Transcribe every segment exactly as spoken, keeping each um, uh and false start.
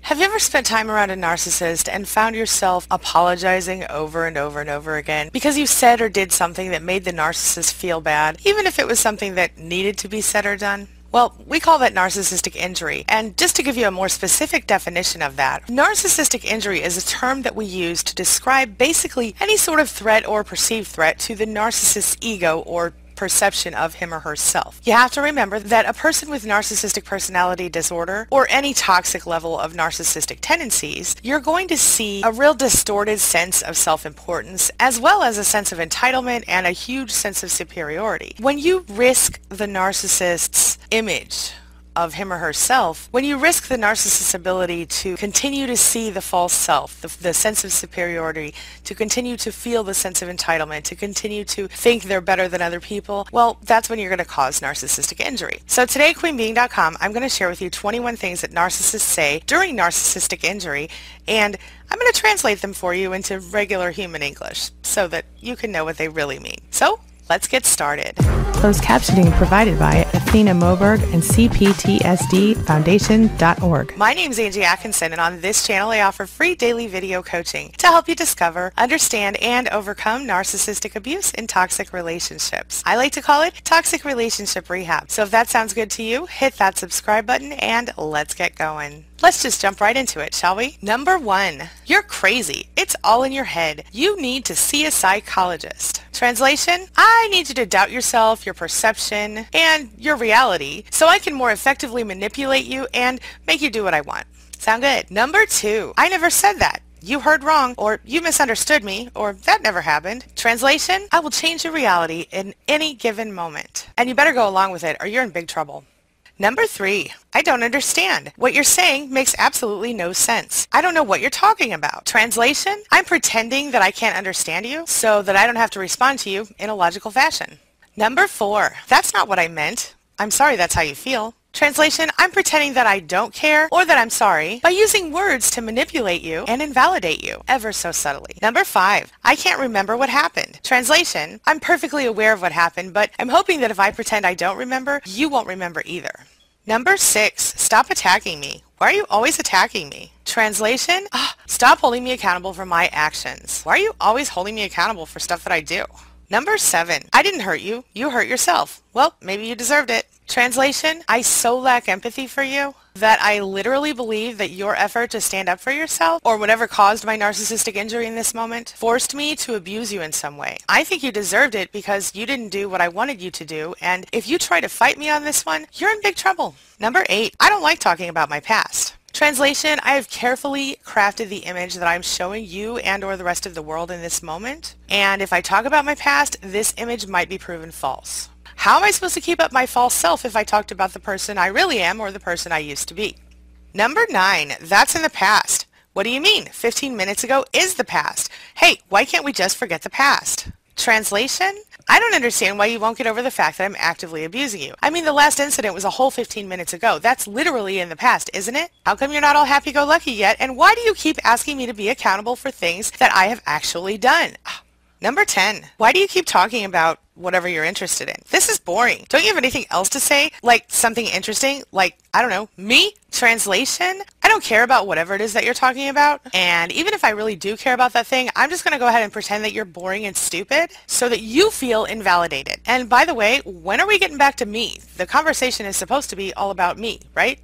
Have you ever spent time around a narcissist and found yourself apologizing over and over and over again because you said or did something that made the narcissist feel bad, even if it was something that needed to be said or done? Well, we call that narcissistic injury, and just to give you a more specific definition of that, narcissistic injury is a term that we use to describe basically any sort of threat or perceived threat to the narcissist's ego or perception of him or herself. You have to remember that a person with narcissistic personality disorder or any toxic level of narcissistic tendencies, you're going to see a real distorted sense of self-importance as well as a sense of entitlement and a huge sense of superiority. When you risk the narcissist's image of him or herself, when you risk the narcissist's ability to continue to see the false self, the, the sense of superiority, to continue to feel the sense of entitlement, to continue to think they're better than other people, well, that's when you're going to cause narcissistic injury. So today at queen beeing dot com, I'm going to share with you twenty-one things that narcissists say during narcissistic injury, and I'm going to translate them for you into regular human English so that you can know what they really mean. So, let's get started. Closed captioning provided by Athena Moberg and C P T S D Foundation dot org. My name is Angie Atkinson, and on this channel I offer free daily video coaching to help you discover, understand, and overcome narcissistic abuse in toxic relationships. I like to call it toxic relationship rehab. So if that sounds good to you, hit that subscribe button and let's get going. Let's just jump right into it, shall we? Number one, you're crazy. It's all in your head. You need to see a psychologist. Translation, I need you to doubt yourself, your perception, and your reality so I can more effectively manipulate you and make you do what I want. Sound good? Number two, I never said that. You heard wrong, or you misunderstood me, or that never happened. Translation, I will change your reality in any given moment. And you better go along with it or you're in big trouble. Number three, I don't understand. What you're saying makes absolutely no sense. I don't know what you're talking about. Translation, I'm pretending that I can't understand you so that I don't have to respond to you in a logical fashion. Number four, that's not what I meant. I'm sorry that's how you feel. Translation, I'm pretending that I don't care or that I'm sorry by using words to manipulate you and invalidate you ever so subtly. Number five, I can't remember what happened. Translation, I'm perfectly aware of what happened, but I'm hoping that if I pretend I don't remember, you won't remember either. Number six, stop attacking me. Why are you always attacking me? Translation, ah, stop holding me accountable for my actions. Why are you always holding me accountable for stuff that I do? Number seven, I didn't hurt you. You hurt yourself. Well, maybe you deserved it. Translation, I so lack empathy for you that I literally believe that your effort to stand up for yourself or whatever caused my narcissistic injury in this moment forced me to abuse you in some way. I think you deserved it because you didn't do what I wanted you to do, and if you try to fight me on this one, you're in big trouble. Number eight, I don't like talking about my past. Translation, I have carefully crafted the image that I'm showing you and or the rest of the world in this moment, and if I talk about my past, this image might be proven false. How am I supposed to keep up my false self if I talked about the person I really am or the person I used to be? Number nine, that's in the past. What do you mean? fifteen minutes ago is the past. Hey, why can't we just forget the past? Translation, I don't understand why you won't get over the fact that I'm actively abusing you. I mean, the last incident was a whole fifteen minutes ago. That's literally in the past, isn't it? How come you're not all happy-go-lucky yet? And why do you keep asking me to be accountable for things that I have actually done? Number ten, why do you keep talking about whatever you're interested in? This is boring. Don't you have anything else to say? Like something interesting? Like, I don't know, me? Translation, I don't care about whatever it is that you're talking about. And even if I really do care about that thing, I'm just going to go ahead and pretend that you're boring and stupid so that you feel invalidated. And by the way, when are we getting back to me? The conversation is supposed to be all about me, right?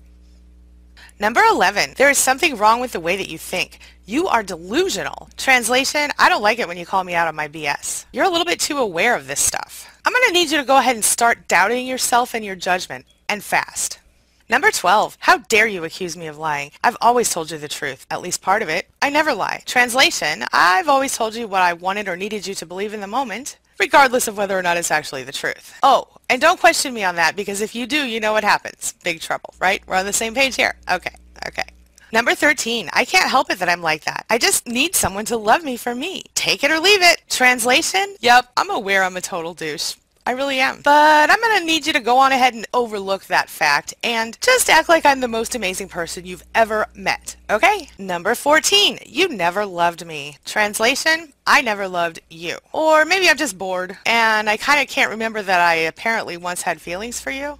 Number eleven, there is something wrong with the way that you think. You are delusional. Translation, I don't like it when you call me out on my B S. You're a little bit too aware of this stuff. I'm going to need you to go ahead and start doubting yourself and your judgment, and fast. Number twelve, how dare you accuse me of lying? I've always told you the truth, at least part of it. I never lie. Translation, I've always told you what I wanted or needed you to believe in the moment, regardless of whether or not it's actually the truth. Oh, and don't question me on that, because if you do, you know what happens. Big trouble, right? We're on the same page here. Okay, okay. Number thirteen, I can't help it that I'm like that. I just need someone to love me for me. Take it or leave it. Translation, yep, I'm aware I'm a total douche. I really am. But I'm going to need you to go on ahead and overlook that fact and just act like I'm the most amazing person you've ever met, okay? Number fourteen, you never loved me. Translation, I never loved you. Or maybe I'm just bored and I kind of can't remember that I apparently once had feelings for you.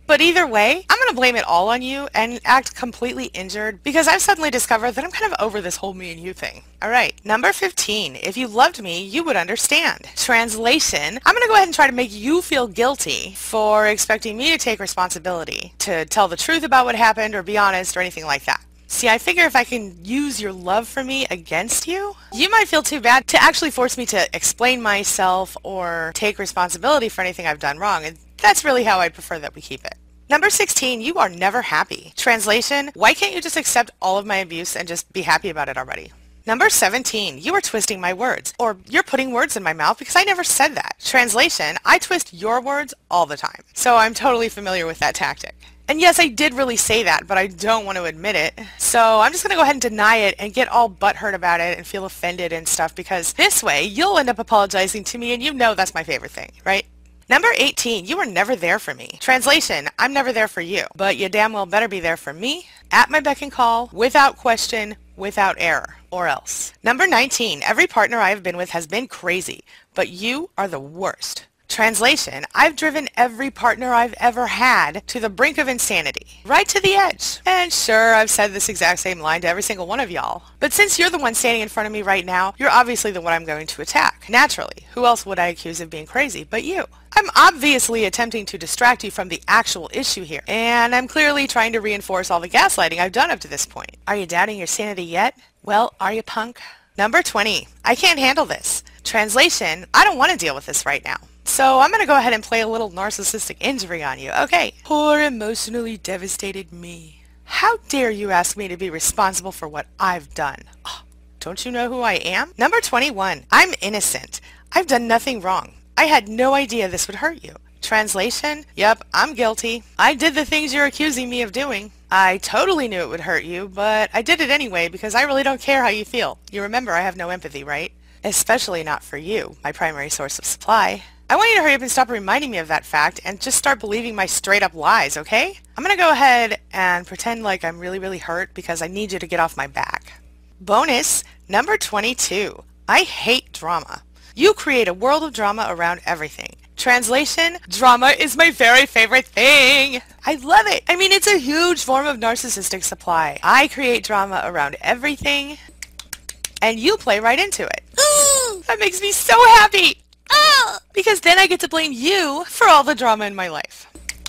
But either way, I'm going to blame it all on you and act completely injured because I've suddenly discovered that I'm kind of over this whole me and you thing. Alright, number fifteen. If you loved me, you would understand. Translation, I'm going to go ahead and try to make you feel guilty for expecting me to take responsibility, to tell the truth about what happened or be honest or anything like that. See, I figure if I can use your love for me against you, you might feel too bad to actually force me to explain myself or take responsibility for anything I've done wrong, and that's really how I prefer that we keep it. Number sixteen, you are never happy. Translation, why can't you just accept all of my abuse and just be happy about it already? Number seventeen, you are twisting my words, or you're putting words in my mouth because I never said that. Translation, I twist your words all the time, so I'm totally familiar with that tactic. And yes, I did really say that, but I don't want to admit it. So I'm just going to go ahead and deny it and get all butthurt about it and feel offended and stuff because this way you'll end up apologizing to me and you know that's my favorite thing, right? Number eighteen, you were never there for me. Translation, I'm never there for you, but you damn well better be there for me, at my beck and call, without question, without error, or else. Number nineteen, every partner I have been with has been crazy, but you are the worst. Translation, I've driven every partner I've ever had to the brink of insanity, right to the edge. And sure, I've said this exact same line to every single one of y'all. But since you're the one standing in front of me right now, you're obviously the one I'm going to attack. Naturally, who else would I accuse of being crazy but you? I'm obviously attempting to distract you from the actual issue here, and I'm clearly trying to reinforce all the gaslighting I've done up to this point. Are you doubting your sanity yet? Well, are you, punk? Number twenty, I can't handle this. Translation, I don't want to deal with this right now. So I'm going to go ahead and play a little narcissistic injury on you, okay? Poor emotionally devastated me. How dare you ask me to be responsible for what I've done? Oh, don't you know who I am? Number twenty-one, I'm innocent. I've done nothing wrong. I had no idea this would hurt you. Translation, yep, I'm guilty. I did the things you're accusing me of doing. I totally knew it would hurt you, but I did it anyway because I really don't care how you feel. You remember I have no empathy, right? Especially not for you, my primary source of supply. I want you to hurry up and stop reminding me of that fact and just start believing my straight up lies, okay? I'm gonna go ahead and pretend like I'm really, really hurt because I need you to get off my back. Bonus, number twenty-two. I hate drama. You create a world of drama around everything. Translation, drama is my very favorite thing. I love it. I mean, it's a huge form of narcissistic supply. I create drama around everything and you play right into it. That makes me so happy. Because then I get to blame you for all the drama in my life.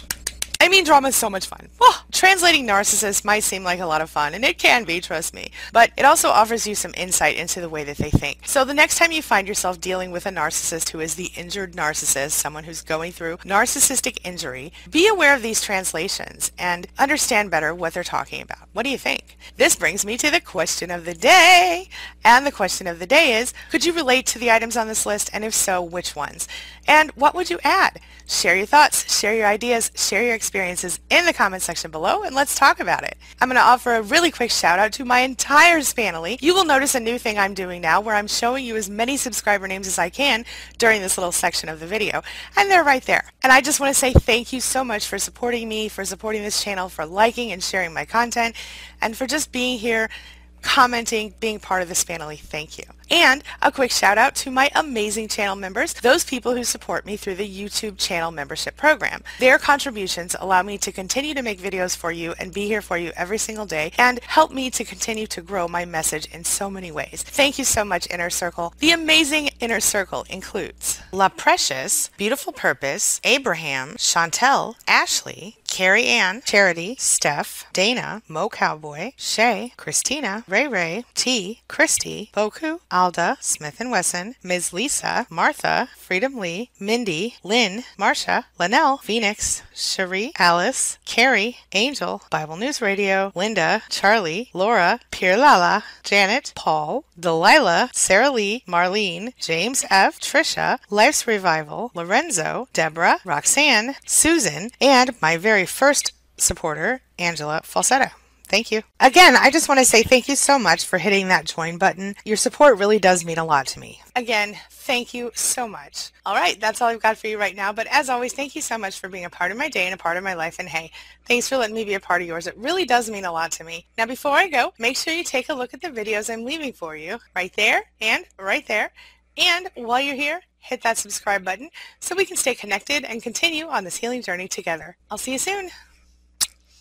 I mean, drama is so much fun. Oh, translating narcissists might seem like a lot of fun, and it can be, trust me, but it also offers you some insight into the way that they think. So the next time you find yourself dealing with a narcissist who is the injured narcissist, someone who's going through narcissistic injury, be aware of these translations and understand better what they're talking about. What do you think? This brings me to the question of the day. And the question of the day is, could you relate to the items on this list, and if so, which ones? And what would you add? Share your thoughts, share your ideas, share your experiences in the comment section below, and let's talk about it. I'm going to offer a really quick shout out to my entire Spanily. You will notice a new thing I'm doing now where I'm showing you as many subscriber names as I can during this little section of the video, and they're right there. And I just want to say thank you so much for supporting me, for supporting this channel, for liking and sharing my content, and for just being here, commenting, being part of the Spanily. Thank you. And a quick shout out to my amazing channel members, those people who support me through the YouTube channel membership program. Their contributions allow me to continue to make videos for you and be here for you every single day and help me to continue to grow my message in so many ways. Thank you so much, Inner Circle. The amazing Inner Circle includes La Precious, Beautiful Purpose, Abraham, Chantel, Ashley, Carrie Ann, Charity, Steph, Dana, Mo Cowboy, Shay, Christina, Ray Ray, T, Christy, Boku, Alda, Smith and Wesson, Miz Lisa, Martha, Freedom Lee, Mindy, Lynn, Marsha, Linnell, Phoenix, Cherie, Alice, Carrie, Angel, Bible News Radio, Linda, Charlie, Laura, Pierre Lala, Janet, Paul, Delilah, Sarah Lee, Marlene, James F, Trisha, Life's Revival, Lorenzo, Deborah, Roxanne, Susan, and my very first supporter, Angela Falsetto. Thank you. Again, I just want to say thank you so much for hitting that join button. Your support really does mean a lot to me. Again, thank you so much. All right, that's all I've got for you right now. But as always, thank you so much for being a part of my day and a part of my life. And hey, thanks for letting me be a part of yours. It really does mean a lot to me. Now, before I go, make sure you take a look at the videos I'm leaving for you right there and right there. And while you're here, hit that subscribe button so we can stay connected and continue on this healing journey together. I'll see you soon.